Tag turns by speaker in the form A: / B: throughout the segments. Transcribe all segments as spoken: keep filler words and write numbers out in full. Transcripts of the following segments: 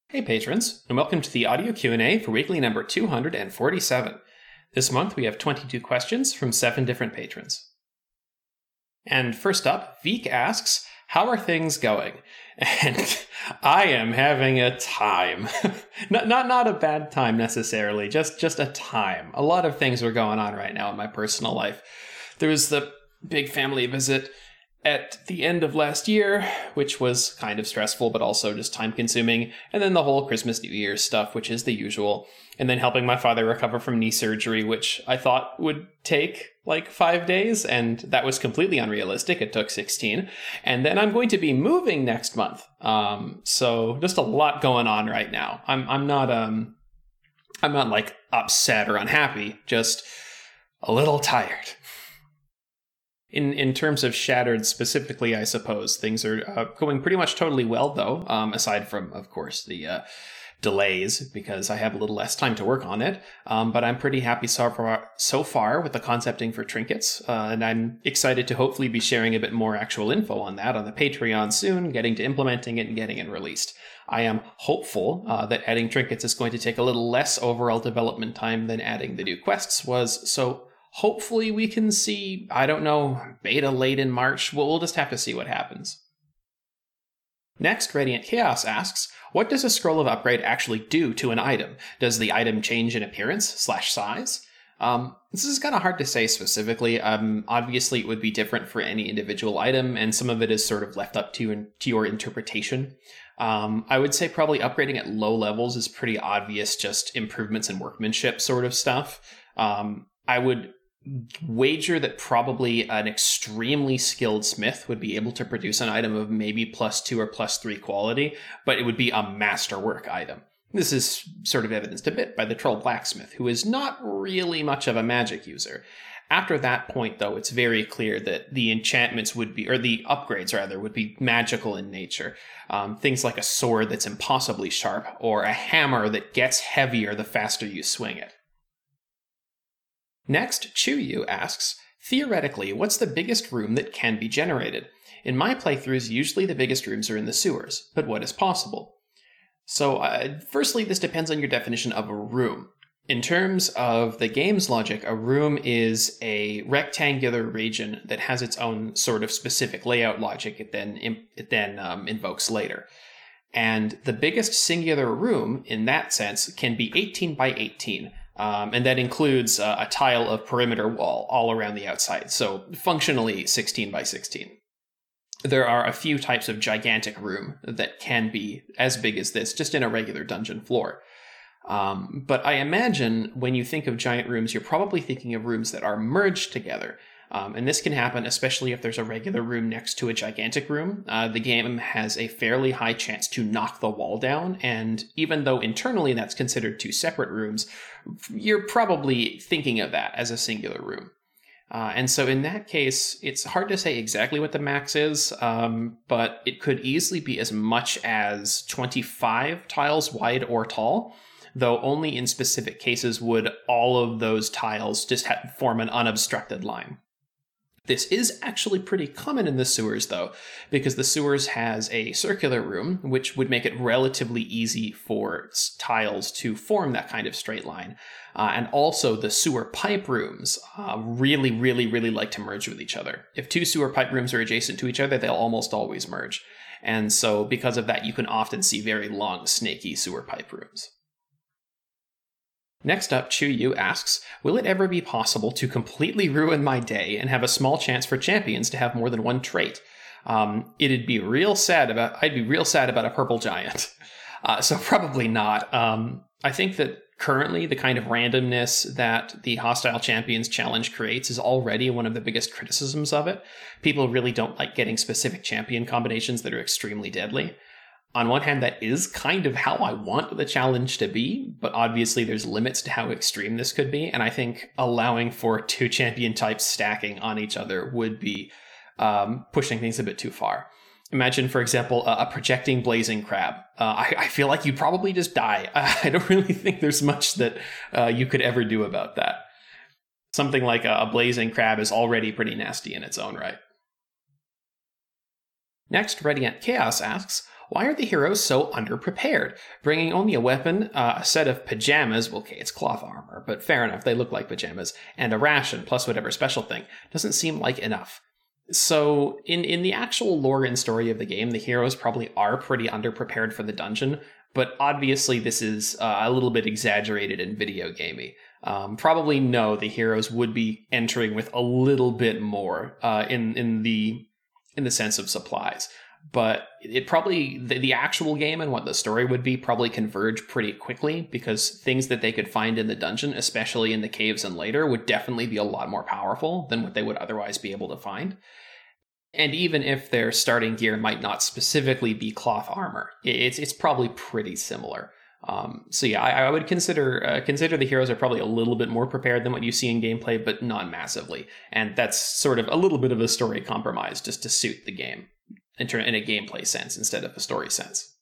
A: Hey patrons, and welcome to the audio Q and A for weekly number two hundred forty-seven. This month we have twenty-two questions from seven different patrons. And first up, Veek asks, how are things going? And I am having a time. not, not not a bad time necessarily, just, just a time. A lot of things are going on right now in my personal life. There was the big family visit at the end of last year, which was kind of stressful, but also just time-consuming. And then the whole Christmas, New Year's stuff, which is the usual. And then helping my father recover from knee surgery, which I thought would take like five days. And that was completely unrealistic. It took sixteen. And then I'm going to be moving next month. Um, so just a lot going on right now. I'm I'm not um I'm not like upset or unhappy, just a little tired. In in terms of Shattered specifically, I suppose, things are uh, going pretty much totally well, though, um, aside from, of course, the uh, delays, because I have a little less time to work on it. Um, but I'm pretty happy so far, so far with the concepting for Trinkets, uh, and I'm excited to hopefully be sharing a bit more actual info on that on the Patreon soon, getting to implementing it and getting it released. I am hopeful uh, that adding Trinkets is going to take a little less overall development time than adding the new quests was, so hopefully we can see, I don't know, beta late in March. We'll, we'll just have to see what happens. Next, Radiant Chaos asks, what does a scroll of upgrade actually do to an item? Does the item change in appearance slash size? Um, this is kind of hard to say specifically. Um, obviously, it would be different for any individual item, and some of it is sort of left up to, to your interpretation. Um, I would say probably upgrading at low levels is pretty obvious, just improvements in workmanship sort of stuff. Um, I would wager that probably an extremely skilled smith would be able to produce an item of maybe plus two or plus three quality, but it would be a masterwork item. This is sort of evidenced a bit by the troll blacksmith, who is not really much of a magic user. After that point, though, it's very clear that the enchantments would be, or the upgrades rather, would be magical in nature. Um, things like a sword that's impossibly sharp, or a hammer that gets heavier the faster you swing it. Next, Chuyu asks, theoretically, what's the biggest room that can be generated? In my playthroughs, usually the biggest rooms are in the sewers, but what is possible? So, uh, firstly, this depends on your definition of a room. In terms of the game's logic, a room is a rectangular region that has its own sort of specific layout logic it then, it then um, invokes later. And the biggest singular room, in that sense, can be eighteen by eighteen. Um, and that includes uh, a tile of perimeter wall all around the outside, so functionally sixteen by sixteen. There are a few types of gigantic room that can be as big as this, just in a regular dungeon floor. Um, but I imagine when you think of giant rooms, you're probably thinking of rooms that are merged together. Um, and this can happen especially if there's a regular room next to a gigantic room. Uh, the game has a fairly high chance to knock the wall down, and even though internally that's considered two separate rooms, you're probably thinking of that as a singular room. Uh, and so in that case, it's hard to say exactly what the max is, um, but it could easily be as much as twenty-five tiles wide or tall, though only in specific cases would all of those tiles just have, form an unobstructed line. This is actually pretty common in the sewers, though, because the sewers has a circular room, which would make it relatively easy for tiles to form that kind of straight line. Uh, and also the sewer pipe rooms uh, really, really, really like to merge with each other. If two sewer pipe rooms are adjacent to each other, they'll almost always merge. And so because of that, you can often see very long, snaky sewer pipe rooms. Next up, Chuyu asks, will it ever be possible to completely ruin my day and have a small chance for champions to have more than one trait? Um, it'd be real sad about, I'd be real sad about a purple giant. Uh, so probably not. Um, I think that currently the kind of randomness that the Hostile Champions Challenge creates is already one of the biggest criticisms of it. People really don't like getting specific champion combinations that are extremely deadly. On one hand, that is kind of how I want the challenge to be, but obviously there's limits to how extreme this could be, and I think allowing for two champion types stacking on each other would be um, pushing things a bit too far. Imagine, for example, a, a projecting blazing crab. Uh, I, I feel like you'd probably just die. I don't really think there's much that uh, you could ever do about that. Something like a, a blazing crab is already pretty nasty in its own right. Next, Radiant Chaos asks, why are the heroes so underprepared? Bringing only a weapon, uh, a set of pajamas, well, okay, it's cloth armor, but fair enough, they look like pajamas, and a ration plus whatever special thing doesn't seem like enough. So in, in the actual lore and story of the game, the heroes probably are pretty underprepared for the dungeon, but obviously this is uh, a little bit exaggerated and video gamey. Um, probably no, the heroes would be entering with a little bit more uh, in in the in the sense of supplies, but it probably the, the actual game and what the story would be probably converge pretty quickly, because things that they could find in the dungeon, especially in the caves and later, would definitely be a lot more powerful than what they would otherwise be able to find. And even if their starting gear might not specifically be cloth armor, it's it's probably pretty similar. Um, so yeah, I, I would consider uh, consider the heroes are probably a little bit more prepared than what you see in gameplay, but not massively. And that's sort of a little bit of a story compromise just to suit the game in, ter- in a gameplay sense instead of a story sense.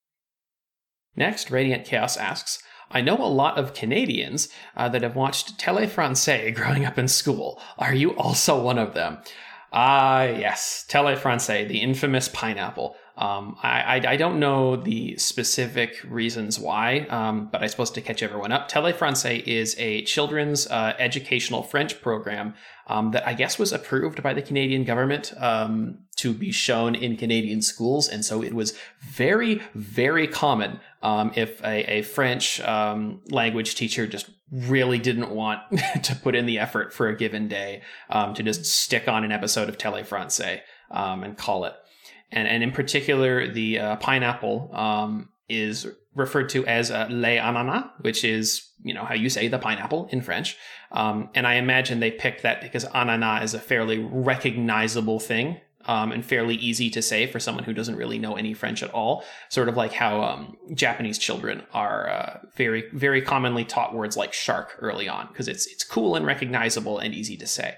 A: Next, Radiant Chaos asks, I know a lot of Canadians uh, that have watched Télé Français growing up in school. Are you also one of them? Ah, uh, yes, Télé Français, the infamous pineapple. Um, I, I I don't know the specific reasons why, um, but I suppose to catch everyone up, Télé Français is a children's uh, educational French program um, that I guess was approved by the Canadian government um, to be shown in Canadian schools, and so it was very, very common um, if a, a French um, language teacher just really didn't want to put in the effort for a given day um, to just stick on an episode of Télé Français um, and call it. And, and in particular, the uh, pineapple um, is referred to as uh, les ananas, which is, you know, how you say the pineapple in French. Um, and I imagine they picked that because ananas is a fairly recognizable thing um, and fairly easy to say for someone who doesn't really know any French at all. Sort of like how um, Japanese children are uh, very, very commonly taught words like shark early on, because it's it's cool and recognizable and easy to say.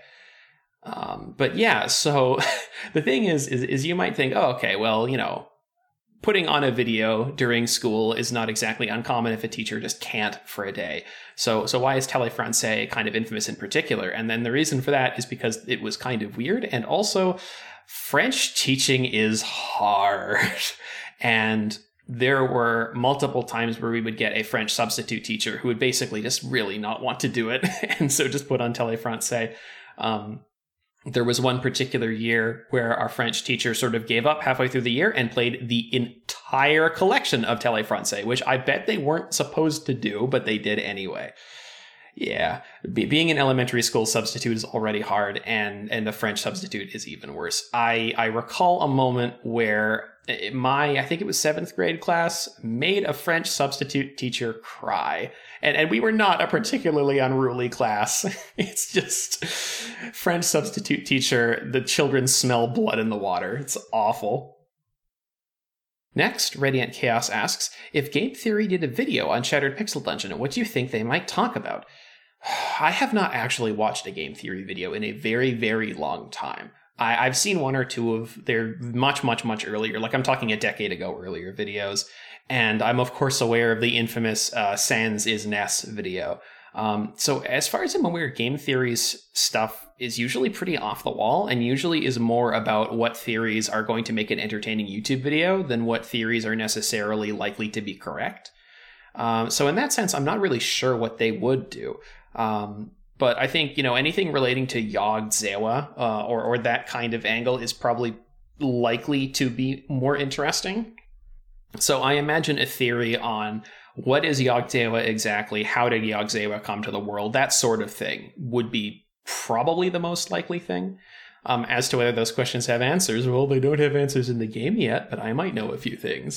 A: Um, but yeah, so the thing is, is, is you might think, oh, okay, well, you know, putting on a video during school is not exactly uncommon if a teacher just can't for a day. So, so why is Télé Français kind of infamous in particular? And then the reason for that is because it was kind of weird. And also French teaching is hard. And there were multiple times where we would get a French substitute teacher who would basically just really not want to do it. And so just put on Télé Français. Um, There was one particular year where our French teacher sort of gave up halfway through the year and played the entire collection of Télé Français, which I bet they weren't supposed to do, but they did anyway. Yeah, Be- being an elementary school substitute is already hard, and, and the French substitute is even worse. I, I recall a moment where my, I think it was seventh grade class, made a French substitute teacher cry. And, and we were not a particularly unruly class. It's just French substitute teacher, the children smell blood in the water. It's awful. Next, Radiant Chaos asks, if Game Theory did a video on Shattered Pixel Dungeon, what do you think they might talk about? I have not actually watched a Game Theory video in a very, very long time. I, I've seen one or two of their much, much, much earlier, like I'm talking a decade ago earlier videos. And I'm, of course, aware of the infamous uh, Sans is Ness video. Um, so as far as I'm aware, Game Theory's stuff is usually pretty off the wall and usually is more about what theories are going to make an entertaining YouTube video than what theories are necessarily likely to be correct. Um, so in that sense, I'm not really sure what they would do. Um, but I think, you know, anything relating to Yogg Zewa uh, or, or that kind of angle is probably likely to be more interesting. So I imagine a theory on what is Yogg Zewa exactly, how did Yogg Zewa come to the world, that sort of thing would be probably the most likely thing. Um, as to whether those questions have answers, well, they don't have answers in the game yet, but I might know a few things.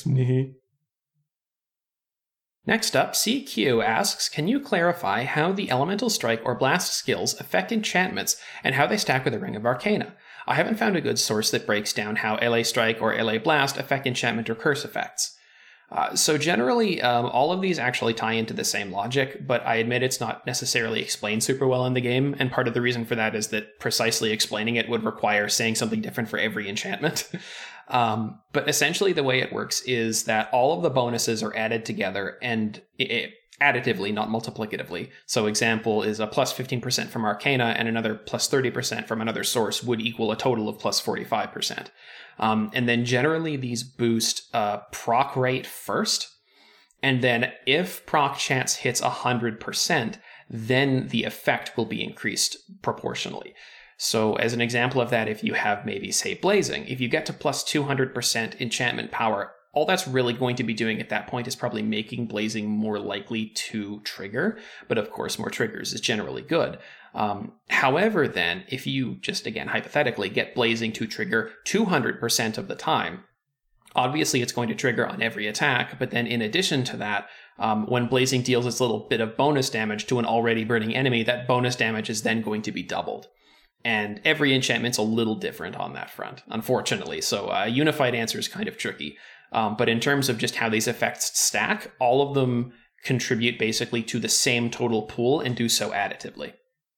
A: Next up, C Q asks, can you clarify how the Elemental Strike or Blast skills affect enchantments and how they stack with the Ring of Arcana? I haven't found a good source that breaks down how L A Strike or L A Blast affect enchantment or curse effects. Uh, so generally, um, all of these actually tie into the same logic, but I admit it's not necessarily explained super well in the game, and part of the reason for that is that precisely explaining it would require saying something different for every enchantment. um, but essentially the way it works is that all of the bonuses are added together and it, it, additively, not multiplicatively. So example is a plus fifteen percent from Arcana and another plus thirty percent from another source would equal a total of plus forty-five percent. Um, and then generally these boost uh, proc rate first. And then if proc chance hits one hundred percent, then the effect will be increased proportionally. So as an example of that, if you have maybe, say, Blazing, if you get to plus two hundred percent enchantment power, all that's really going to be doing at that point is probably making Blazing more likely to trigger. But of course, more triggers is generally good. Um, however, then, if you just, again, hypothetically, get Blazing to trigger two hundred percent of the time, obviously it's going to trigger on every attack. But then in addition to that, um, when Blazing deals its little bit of bonus damage to an already burning enemy, that bonus damage is then going to be doubled. And every enchantment's a little different on that front, unfortunately. So a uh, unified answer is kind of tricky. Um, but in terms of just how these effects stack, all of them contribute basically to the same total pool and do so additively.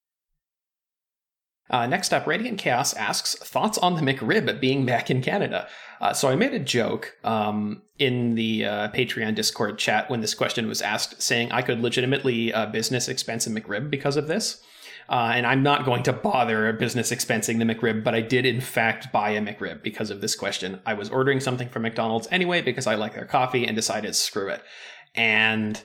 A: Uh, next up, Radiant Chaos asks, thoughts on the McRib being back in Canada? Uh, so I made a joke um, in the uh, Patreon Discord chat when this question was asked, saying I could legitimately uh, business expense a McRib because of this. Uh, and I'm not going to bother business expensing the McRib, but I did in fact buy a McRib because of this question. I was ordering something from McDonald's anyway because I like their coffee and decided screw it. And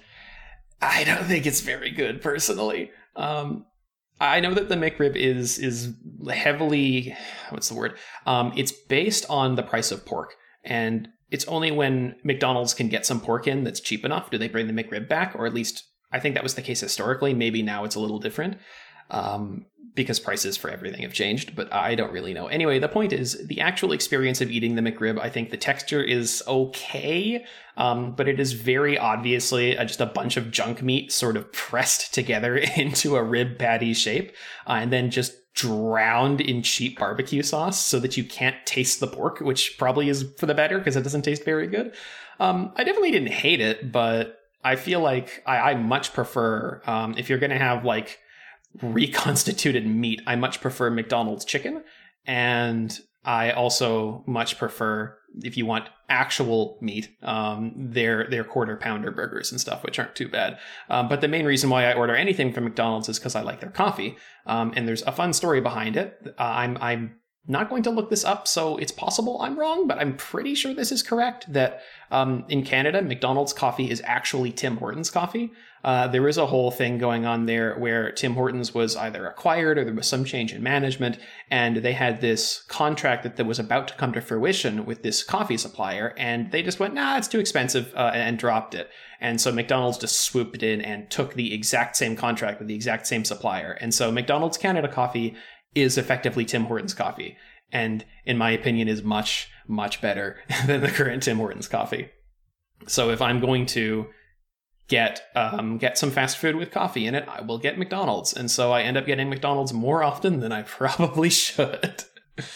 A: I don't think it's very good personally. Um, I know that the McRib is is heavily, what's the word? Um, it's based on the price of pork. And it's only when McDonald's can get some pork in that's cheap enough do they bring the McRib back, or at least I think that was the case historically. Maybe now it's a little different. Um, because prices for everything have changed, but I don't really know. Anyway, the point is the actual experience of eating the McRib, I think the texture is okay, um, but it is very obviously uh, just a bunch of junk meat sort of pressed together into a rib patty shape, uh, and then just drowned in cheap barbecue sauce so that you can't taste the pork, which probably is for the better because it doesn't taste very good. Um, I definitely didn't hate it, but I feel like I, I much prefer, um, if you're going to have like reconstituted meat, I much prefer McDonald's chicken, and I also much prefer, if you want actual meat, um, their their quarter pounder burgers and stuff, which aren't too bad. Um, but the main reason why I order anything from McDonald's is because I like their coffee, um, and there's a fun story behind it. Uh, I'm I'm not going to look this up, so it's possible I'm wrong, but I'm pretty sure this is correct, that um, in Canada, McDonald's coffee is actually Tim Hortons coffee. Uh, there is a whole thing going on there where Tim Hortons was either acquired or there was some change in management, and they had this contract that, that was about to come to fruition with this coffee supplier, and they just went, nah, it's too expensive, uh, and dropped it. And so McDonald's just swooped in and took the exact same contract with the exact same supplier. And so McDonald's Canada coffee is effectively Tim Hortons coffee, and in my opinion is much, much better than the current Tim Hortons coffee. So if I'm going to get um, get some fast food with coffee in it, I will get McDonald's. And so I end up getting McDonald's more often than I probably should.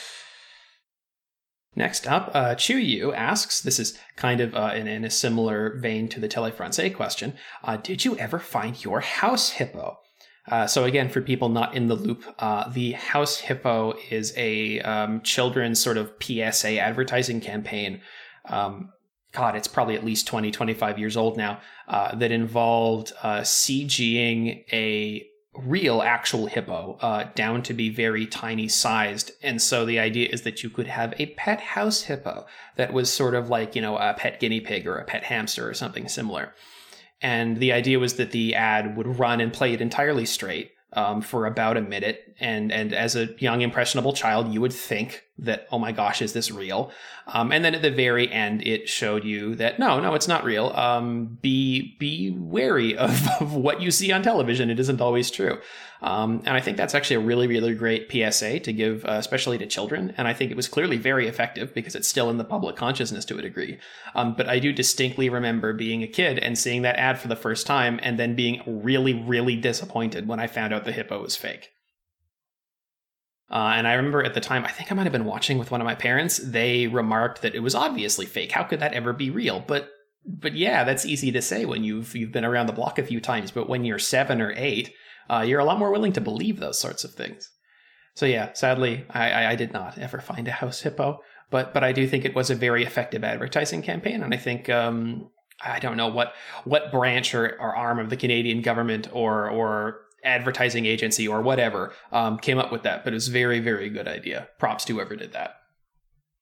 A: Next up, uh, Chuyu asks, this is kind of uh, in, in a similar vein to the Telefrancais question, uh, did you ever find your house hippo? Uh, so again, for people not in the loop, uh, the House Hippo is a um, children's sort of P S A advertising campaign. Um, God, it's probably at least twenty, twenty-five years old now, uh, that involved uh, CGing a real actual hippo uh, down to be very tiny sized. And so the idea is that you could have a pet house hippo that was sort of like, you know, a pet guinea pig or a pet hamster or something similar. And the idea was that the ad would run and play it entirely straight um, for about a minute. And and as a young, impressionable child, you would think that, oh my gosh, is this real? Um, and then at the very end, it showed you that, no, no, it's not real. Um, be be wary of, of what you see on television. It isn't always true. Um, and I think that's actually a really, really great P S A to give, uh, especially to children. And I think it was clearly very effective because it's still in the public consciousness to a degree. Um, but I do distinctly remember being a kid and seeing that ad for the first time and then being really, really disappointed when I found out the hippo was fake. Uh, and I remember at the time, I think I might have been watching with one of my parents. They remarked that it was obviously fake. How could that ever be real? But but yeah, that's easy to say when you've you've been around the block a few times. But when you're seven or eight, uh, you're a lot more willing to believe those sorts of things. So yeah, sadly, I, I, I did not ever find a house hippo. But but I do think it was a very effective advertising campaign. And I think, um, I don't know what what branch or, or arm of the Canadian government or or advertising agency or whatever um, came up with that, but it was a very, very good idea. Props to whoever did that.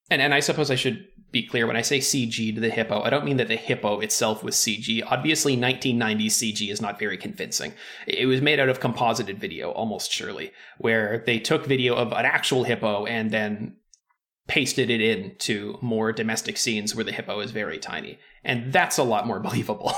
A: And and I suppose I should be clear, when I say C G to the hippo, I don't mean that the hippo itself was C G. Obviously, nineteen nineties C G is not very convincing. It was made out of composited video, almost surely, where they took video of an actual hippo and then pasted it into more domestic scenes where the hippo is very tiny. And that's a lot more believable.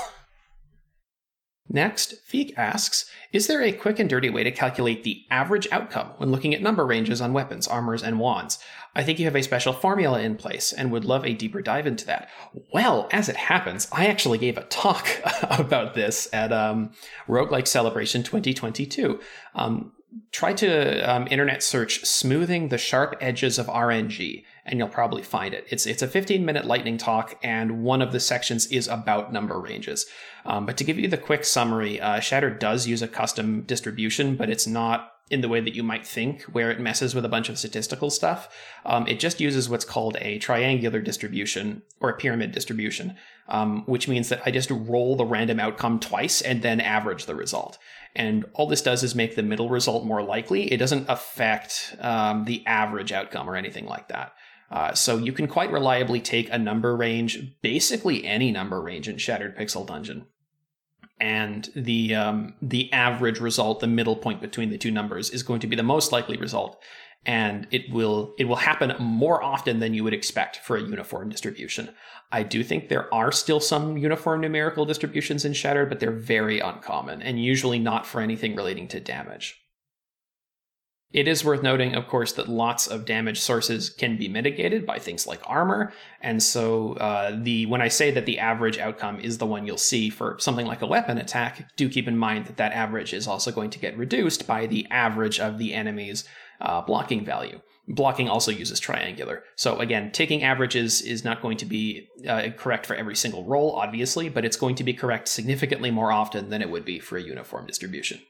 A: Next, Feek asks, is there a quick and dirty way to calculate the average outcome when looking at number ranges on weapons, armors, and wands? I think you have a special formula in place and would love a deeper dive into that. Well, as it happens, I actually gave a talk about this at um, Roguelike Celebration twenty twenty-two. Um, try to um, internet search smoothing the sharp edges of R N G, and you'll probably find it. It's it's a fifteen minute lightning talk, and one of the sections is about number ranges. Um, but to give you the quick summary, uh, Shattered does use a custom distribution, but it's not in the way that you might think, where it messes with a bunch of statistical stuff. Um, it just uses what's called a triangular distribution, or a pyramid distribution, um, which means that I just roll the random outcome twice and then average the result. And all this does is make the middle result more likely. It doesn't affect um, the average outcome or anything like that. Uh, so you can quite reliably take a number range, basically any number range in Shattered Pixel Dungeon, and the um, the average result, the middle point between the two numbers, is going to be the most likely result, and it will it will happen more often than you would expect for a uniform distribution. I do think there are still some uniform numerical distributions in Shattered, but they're very uncommon, and usually not for anything relating to damage. It is worth noting, of course, that lots of damage sources can be mitigated by things like armor, and so uh, the when I say that the average outcome is the one you'll see for something like a weapon attack, do keep in mind that that average is also going to get reduced by the average of the enemy's uh, blocking value. Blocking also uses triangular. So again, taking averages is not going to be uh, correct for every single roll, obviously, but it's going to be correct significantly more often than it would be for a uniform distribution.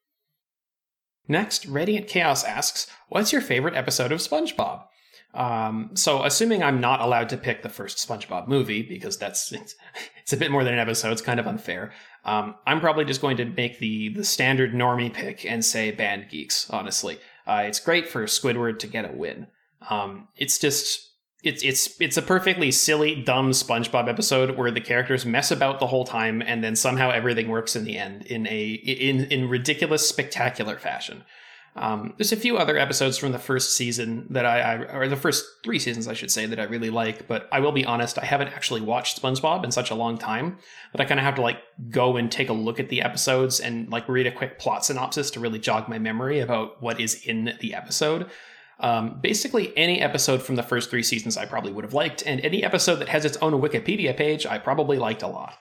A: Next, Radiant Chaos asks, what's your favorite episode of SpongeBob? Um, so assuming I'm not allowed to pick the first SpongeBob movie, because that's it's, it's a bit more than an episode, it's kind of unfair, um, I'm probably just going to make the, the standard normie pick and say Band Geeks, honestly. Uh, it's great for Squidward to get a win. Um, it's just... It's it's it's a perfectly silly, dumb SpongeBob episode where the characters mess about the whole time, and then somehow everything works in the end in a in in ridiculous, spectacular fashion. Um, there's a few other episodes from the first season that I, I or the first three seasons, I should say, that I really like. But I will be honest, I haven't actually watched SpongeBob in such a long time that I kind of have to like go and take a look at the episodes and like read a quick plot synopsis to really jog my memory about what is in the episode. Um, basically, any episode from the first three seasons I probably would have liked, and any episode that has its own Wikipedia page I probably liked a lot.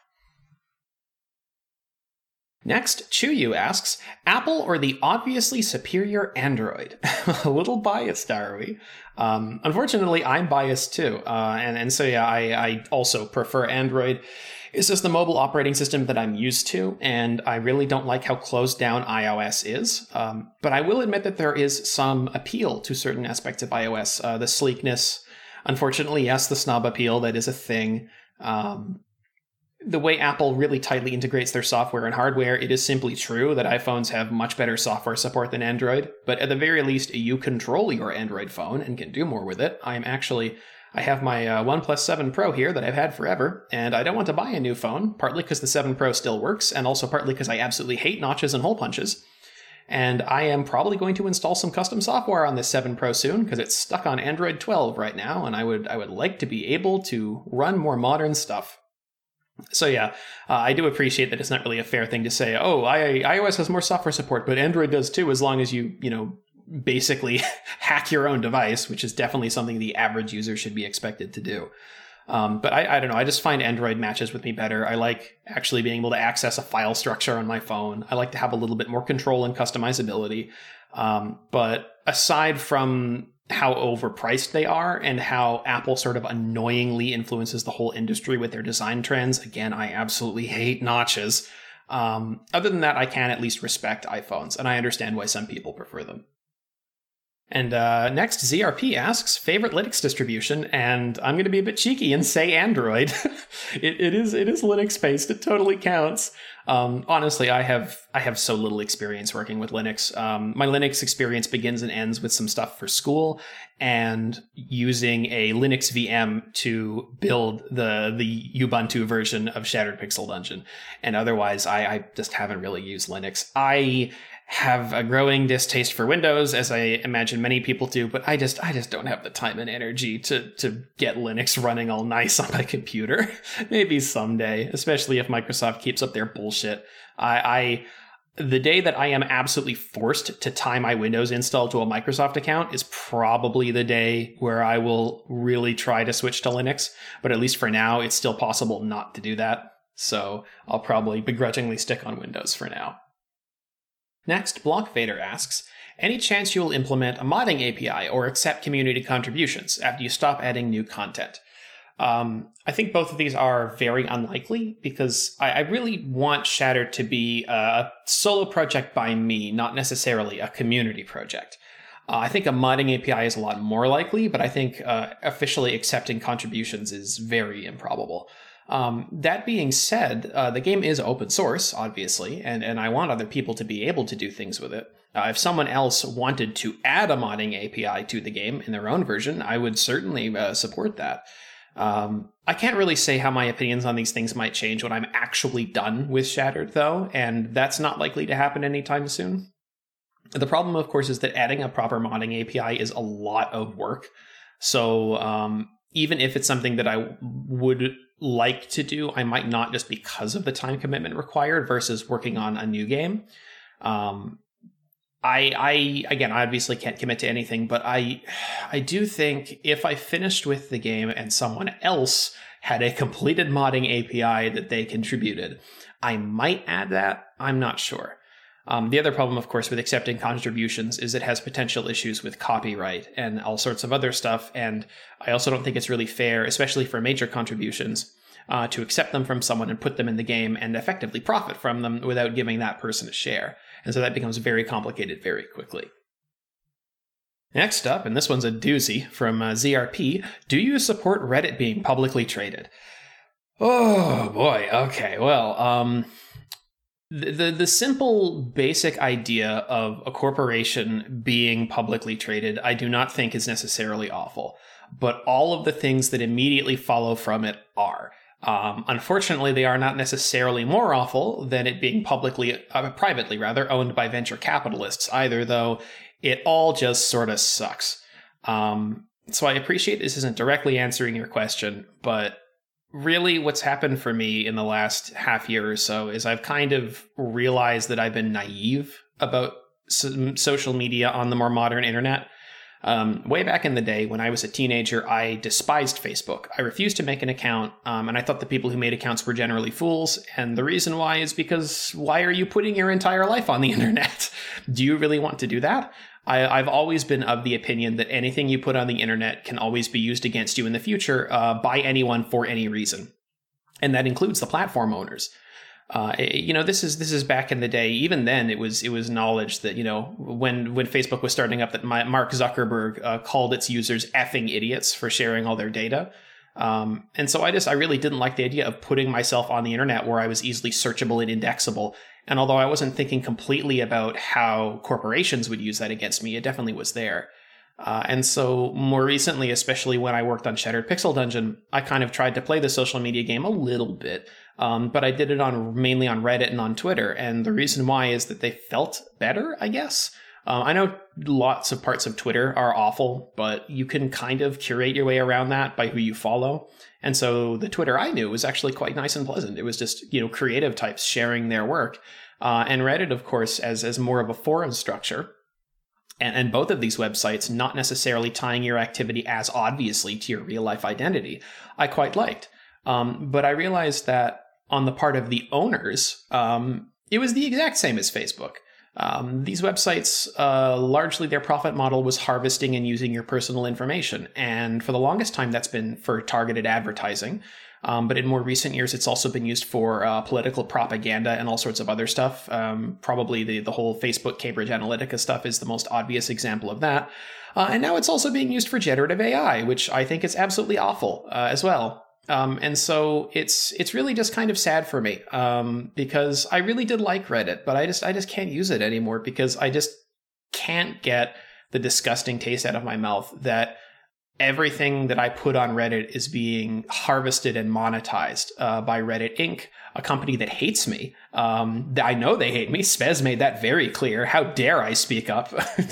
A: Next, Chuyu asks, Apple or the obviously superior Android? A little biased, are we? Um, unfortunately, I'm biased too, uh, and, and so yeah, I, I also prefer Android. It's just the mobile operating system that I'm used to, and I really don't like how closed down iOS is. Um, but I will admit that there is some appeal to certain aspects of iOS. Uh, the sleekness, unfortunately, yes, the snob appeal, that is a thing. Um, the way Apple really tightly integrates their software and hardware, it is simply true that iPhones have much better software support than Android. But at the very least, you control your Android phone and can do more with it. I'm actually... I have my uh, OnePlus seven Pro here that I've had forever, and I don't want to buy a new phone, partly because the seven Pro still works, and also partly because I absolutely hate notches and hole punches. And I am probably going to install some custom software on this seven Pro soon, because it's stuck on Android twelve right now, and I would I would like to be able to run more modern stuff. So yeah, uh, I do appreciate that it's not really a fair thing to say, oh, I, iOS has more software support, but Android does too, as long as you, you know, basically hack your own device, which is definitely something the average user should be expected to do. Um, but I, I don't know, I just find Android matches with me better. I like actually being able to access a file structure on my phone. I like to have a little bit more control and customizability. Um, but aside from how overpriced they are and how Apple sort of annoyingly influences the whole industry with their design trends, again, I absolutely hate notches. Um, other than that, I can at least respect iPhones, and I understand why some people prefer them. And uh, next, Z R P asks, favorite Linux distribution, and I'm going to be a bit cheeky and say Android. it, it is it is Linux-based. It totally counts. Um, honestly, I have I have so little experience working with Linux. Um, my Linux experience begins and ends with some stuff for school and using a Linux V M to build the the Ubuntu version of Shattered Pixel Dungeon. And otherwise, I, I just haven't really used Linux. I have a growing distaste for Windows, as I imagine many people do, but I just I just don't have the time and energy to to get Linux running all nice on my computer. Maybe someday, especially if Microsoft keeps up their bullshit. I, I the day that I am absolutely forced to tie my Windows install to a Microsoft account is probably the day where I will really try to switch to Linux, but at least for now, it's still possible not to do that. So I'll probably begrudgingly stick on Windows for now. Next, Blockvader asks, any chance you will implement a modding A P I or accept community contributions after you stop adding new content? Um, I think both of these are very unlikely because I, I really want Shattered to be a solo project by me, not necessarily a community project. Uh, I think a modding A P I is a lot more likely, but I think uh, officially accepting contributions is very improbable. Um, that being said, uh, the game is open source, obviously, and, and I want other people to be able to do things with it. Uh, if someone else wanted to add a modding A P I to the game in their own version, I would certainly uh, support that. Um, I can't really say how my opinions on these things might change when I'm actually done with Shattered, though, and that's not likely to happen anytime soon. The problem, of course, is that adding a proper modding A P I is a lot of work. So um, even if it's something that I would like to do, I might not, just because of the time commitment required versus working on a new game. Um, I, I, again, I obviously can't commit to anything, but I, I do think if I finished with the game and someone else had a completed modding A P I that they contributed, I might add that. I'm not sure. Um, the other problem, of course, with accepting contributions is it has potential issues with copyright and all sorts of other stuff. And I also don't think it's really fair, especially for major contributions, uh, to accept them from someone and put them in the game and effectively profit from them without giving that person a share. And so that becomes very complicated very quickly. Next up, and this one's a doozy from uh, Z R P, do you support Reddit being publicly traded? Oh boy, okay, well, um... The, the the simple basic idea of a corporation being publicly traded, I do not think is necessarily awful, but all of the things that immediately follow from it are. Um, unfortunately, they are not necessarily more awful than it being publicly, uh, privately rather, owned by venture capitalists either, though it all just sort of sucks. Um, so I appreciate this isn't directly answering your question, but really, what's happened for me in the last half year or so is I've kind of realized that I've been naive about some social media on the more modern internet. Um, way back in the day, when I was a teenager, I despised Facebook. I refused to make an account, um, and I thought the people who made accounts were generally fools. And the reason why is because why are you putting your entire life on the internet? Do you really want to do that? I, I've always been of the opinion that anything you put on the internet can always be used against you in the future uh, by anyone for any reason. And that includes the platform owners. Uh, you know, this is this is back in the day. Even then, it was it was knowledge that, you know, when when Facebook was starting up, that my, Mark Zuckerberg uh, called its users effing idiots for sharing all their data. Um, and so I just I really didn't like the idea of putting myself on the internet where I was easily searchable and indexable. And although I wasn't thinking completely about how corporations would use that against me, it definitely was there. Uh, and so more recently, especially when I worked on Shattered Pixel Dungeon, I kind of tried to play the social media game a little bit. Um, but I did it on mainly on Reddit and on Twitter. And the reason why is that they felt better, I guess. Uh, I know lots of parts of Twitter are awful, but you can kind of curate your way around that by who you follow. And so the Twitter I knew was actually quite nice and pleasant. It was just, you know, creative types sharing their work. Uh, and Reddit, of course, as, as more of a forum structure. And, and both of these websites not necessarily tying your activity as obviously to your real life identity, I quite liked. Um, but I realized that on the part of the owners, um, it was the exact same as Facebook. Um, these websites, uh, largely their profit model was harvesting and using your personal information. And for the longest time, that's been for targeted advertising. Um, but in more recent years, it's also been used for uh, political propaganda and all sorts of other stuff. Um, probably the, the whole Facebook Cambridge Analytica stuff is the most obvious example of that. Uh, and now it's also being used for generative A I, which I think is absolutely awful uh, as well. Um, and so it's it's really just kind of sad for me um, because I really did like Reddit, but I just I just can't use it anymore because I just can't get the disgusting taste out of my mouth that everything that I put on Reddit is being harvested and monetized uh, by Reddit Incorporated, a company that hates me. Um, I know they hate me. Spez made that very clear. How dare I speak up?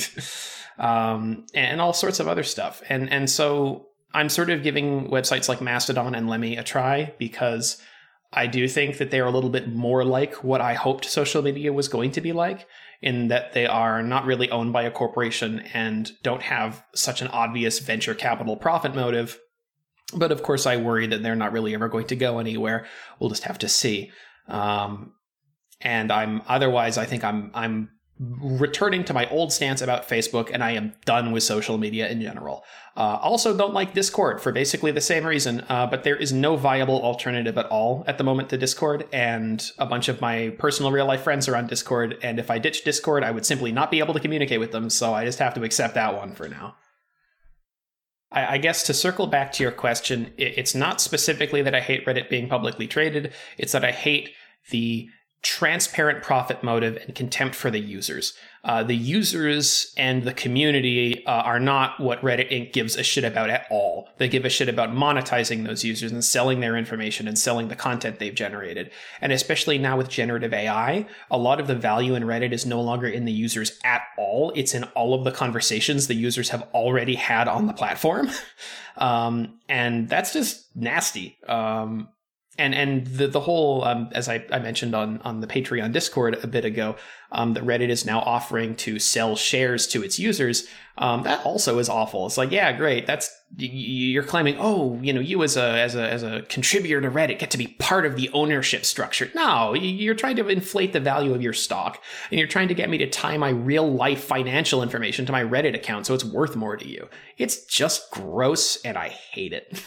A: um, and all sorts of other stuff. And and so I'm sort of giving websites like Mastodon and Lemmy a try because I do think that they're a little bit more like what I hoped social media was going to be like, in that they are not really owned by a corporation and don't have such an obvious venture capital profit motive. But of course, I worry that they're not really ever going to go anywhere. We'll just have to see. Um, and I'm otherwise, I think I'm I'm returning to my old stance about Facebook, and I am done with social media in general. Uh, also, don't like Discord for basically the same reason, uh, but there is no viable alternative at all at the moment to Discord, and a bunch of my personal real-life friends are on Discord, and if I ditch Discord, I would simply not be able to communicate with them, so I just have to accept that one for now. I, I guess to circle back to your question, it, it's not specifically that I hate Reddit being publicly traded, it's that I hate the transparent profit motive and contempt for the users. Uh, the users and the community uh, are not what Reddit Incorporated gives a shit about at all. They give a shit about monetizing those users and selling their information and selling the content they've generated. And especially now with generative A I, a lot of the value in Reddit is no longer in the users at all. It's in all of the conversations the users have already had on the platform. um, and that's just nasty. Um, And and the the whole, um, as I, I mentioned on, on the Patreon Discord a bit ago, um, that Reddit is now offering to sell shares to its users. Um, that also is awful. It's like, yeah, great. That's you're claiming, oh, you know, you as a as a as a contributor to Reddit get to be part of the ownership structure. No, you're trying to inflate the value of your stock, and you're trying to get me to tie my real life financial information to my Reddit account so it's worth more to you. It's just gross, and I hate it.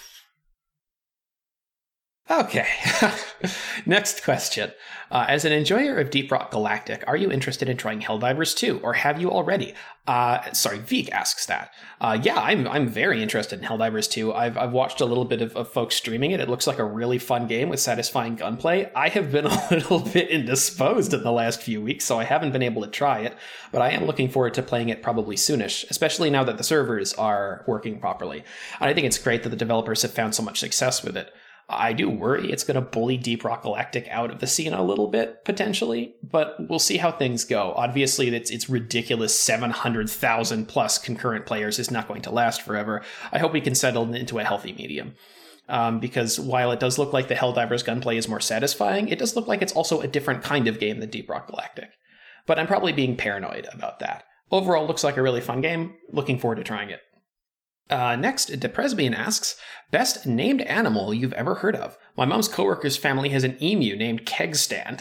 A: Okay, next question. Uh, as an enjoyer of Deep Rock Galactic, are you interested in trying Helldivers two, or have you already? Uh, sorry, Veek asks that. Uh, yeah, I'm I'm very interested in Helldivers two. I've I've watched a little bit of, of folks streaming it. It looks like a really fun game with satisfying gunplay. I have been a little bit indisposed in the last few weeks, so I haven't been able to try it, but I am looking forward to playing it probably soonish, especially now that the servers are working properly. And I think it's great that the developers have found so much success with it. I do worry it's going to bully Deep Rock Galactic out of the scene a little bit, potentially, but we'll see how things go. Obviously, it's, it's ridiculous seven hundred thousand plus concurrent players is not going to last forever. I hope we can settle into a healthy medium. Um, because while it does look like the Helldivers gunplay is more satisfying, it does look like it's also a different kind of game than Deep Rock Galactic. But I'm probably being paranoid about that. Overall, looks like a really fun game. Looking forward to trying it. Uh, next, Depresbian asks, best named animal you've ever heard of? My mom's coworker's family has an emu named Kegstand.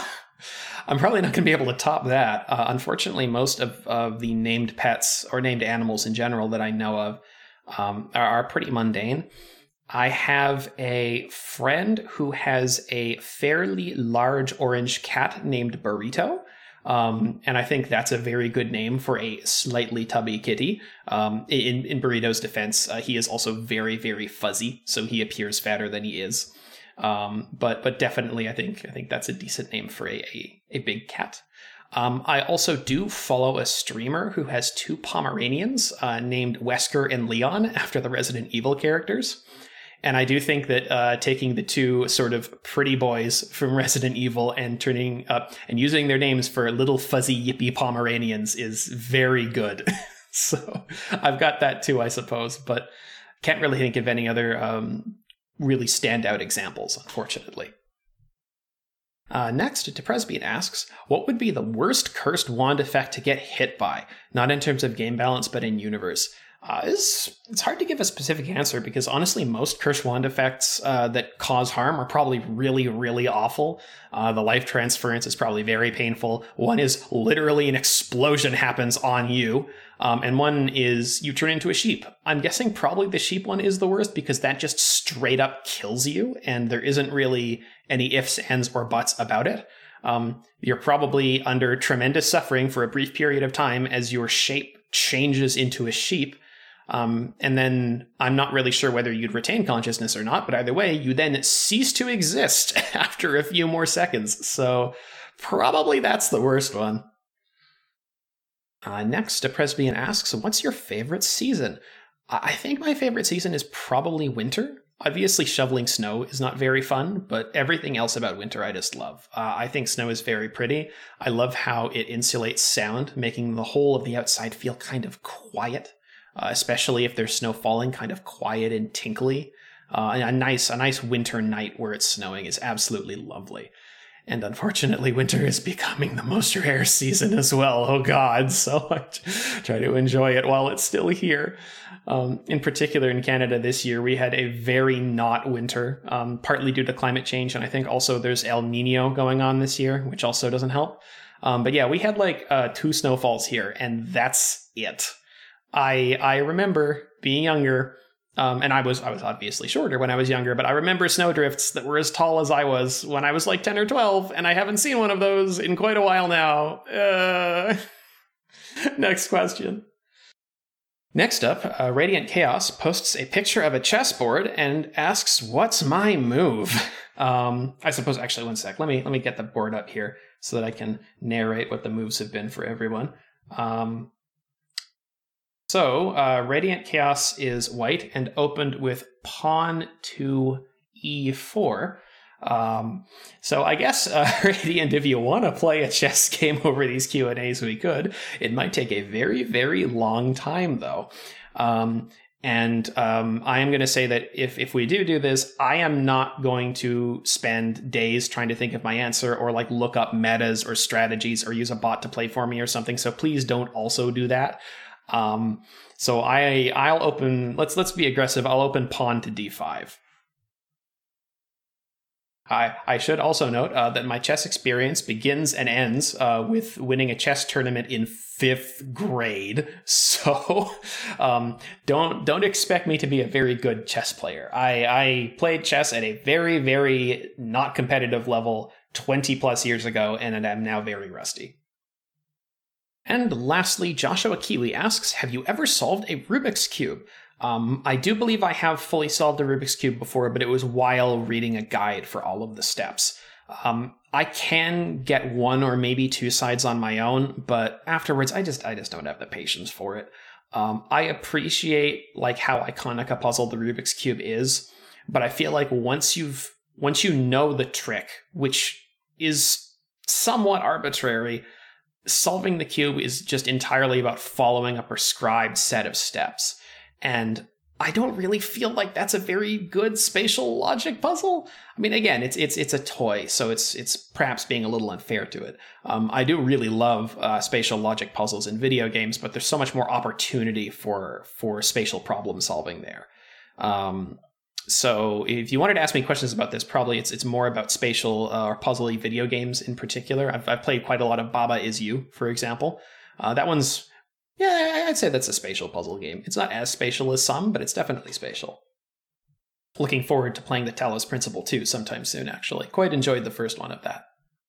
A: I'm probably not going to be able to top that. Uh, unfortunately, most of, of the named pets or named animals in general that I know of um, are, are pretty mundane. I have a friend who has a fairly large orange cat named Burrito. Um, and I think that's a very good name for a slightly tubby kitty. Um, in, in Burrito's defense, uh, he is also very, very fuzzy, so he appears fatter than he is. Um, but but definitely, I think I think that's a decent name for a a, a big cat. Um, I also do follow a streamer who has two Pomeranians uh, named Wesker and Leon after the Resident Evil characters. And I do think that uh, taking the two sort of pretty boys from Resident Evil and turning up and using their names for little fuzzy yippy Pomeranians is very good. So I've got that too, I suppose, but can't really think of any other um, really standout examples, unfortunately. Uh, next, Depresbian asks, what would be the worst cursed wand effect to get hit by? Not in terms of game balance, but in universe. Uh, it's, it's hard to give a specific answer because honestly, most Curse Wand effects uh, that cause harm are probably really, really awful. Uh, the life transference is probably very painful. One is literally an explosion happens on you, um, and one is you turn into a sheep. I'm guessing probably the sheep one is the worst because that just straight up kills you, and there isn't really any ifs, ands, or buts about it. Um, you're probably under tremendous suffering for a brief period of time as your shape changes into a sheep. Um, and then I'm not really sure whether you'd retain consciousness or not, but either way, you then cease to exist after a few more seconds. So probably that's the worst one. Uh, next, a Presbyan asks, what's your favorite season? I think my favorite season is probably winter. Obviously, shoveling snow is not very fun, but everything else about winter I just love. Uh, I think snow is very pretty. I love how it insulates sound, making the whole of the outside feel kind of quiet. Uh, especially if there's snow falling, kind of quiet and tinkly. Uh, and a nice, a nice winter night where it's snowing is absolutely lovely. And unfortunately, winter is becoming the most rare season as well. Oh God! So I try to enjoy it while it's still here. Um, in particular, in Canada this year, we had a very not winter, um, partly due to climate change, and I think also there's El Nino going on this year, which also doesn't help. Um, but yeah, we had like uh, two snowfalls here, and that's it. I I remember being younger, um, and I was I was obviously shorter when I was younger, but I remember snowdrifts that were as tall as I was when I was like ten or twelve, and I haven't seen one of those in quite a while now. Uh... Next question. Next up, uh, Radiant Chaos posts a picture of a chessboard and asks, "What's my move?" Um, I suppose actually one sec. Let me let me get the board up here so that I can narrate what the moves have been for everyone. Um, So, uh, Radiant Chaos is white and opened with pawn to e four. Um, so I guess, uh, Radiant, if you want to play a chess game over these Q and A's, we could. It might take a very, very long time, though. Um, and um, I am going to say that if, if we do do this, I am not going to spend days trying to think of my answer or like look up metas or strategies or use a bot to play for me or something. So please don't also do that. Um, so I, I'll open, let's, let's be aggressive. I'll open pawn to d five. I, I should also note uh, that my chess experience begins and ends uh, with winning a chess tournament in fifth grade. So um, don't, don't expect me to be a very good chess player. I, I played chess at a very, very not competitive level twenty plus years ago, and I'm now very rusty. And lastly, Joshua Keeley asks, have you ever solved a Rubik's Cube? Um, I do believe I have fully solved a Rubik's Cube before, but it was while reading a guide for all of the steps. Um, I can get one or maybe two sides on my own, but afterwards, I just I just don't have the patience for it. Um, I appreciate like how iconic a puzzle the Rubik's Cube is, but I feel like once you've once you know the trick, which is somewhat arbitrary, solving the cube is just entirely about following a prescribed set of steps. And I don't really feel like that's a very good spatial logic puzzle. I mean, again, it's it's it's a toy, so it's it's perhaps being a little unfair to it. Um, I do really love uh, spatial logic puzzles in video games, but there's so much more opportunity for for spatial problem solving there. Um, So if you wanted to ask me questions about this, probably it's it's more about spatial uh, or puzzle-y video games in particular. I've, I've played quite a lot of Baba Is You, for example. Uh, that one's, yeah, I'd say that's a spatial puzzle game. It's not as spatial as some, but it's definitely spatial. Looking forward to playing the Talos Principle two sometime soon, actually. Quite enjoyed the first one of that.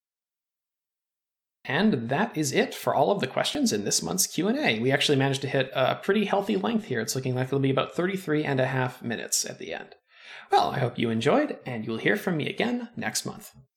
A: And that is it for all of the questions in this month's Q and A. We actually managed to hit a pretty healthy length here. It's looking like it'll be about thirty-three and a half minutes at the end. Well, I hope you enjoyed, and you'll hear from me again next month.